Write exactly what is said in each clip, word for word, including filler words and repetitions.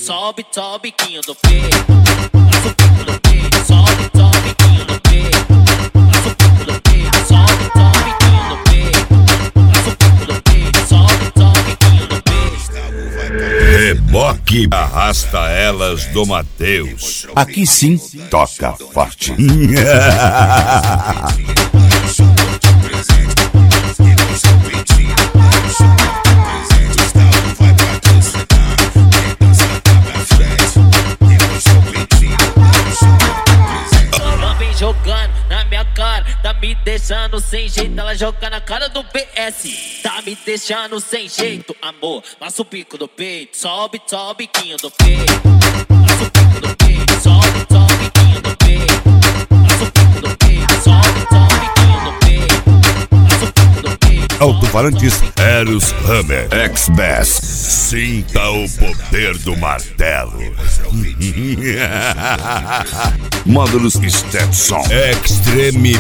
sobe, sobe, biquinho do peito. Passa o bico do peito, sobe, sobe, biquinho do peito. Passa o bico do peito, sobe, sobe, biquinho do peito. Passa o bico do peito, sobe, sobe, biquinho do peito. Reboque arrasta elas do Mateus. Aqui sim toca forte. Jogando na minha cara, tá me deixando sem jeito. Ela joga na cara do P S, tá me deixando sem jeito. Amor, passa o bico do peito, sobe, sobe, biquinho do peito. Passa o bico do peito, sobe, sobe, biquinho do peito. Passa o bico do peito, sobe, sobe, biquinho do peito. Passa o bico do peito. Alto-falantes Eros Hammer X-Bass. Sinta o poder do martelo. Módulos Stetson Extreme.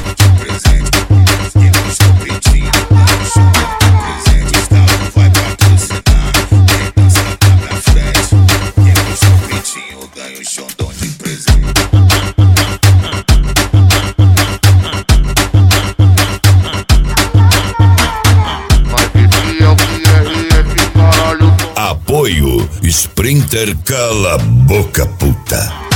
Apoio Sprinter, cala a boca, puta.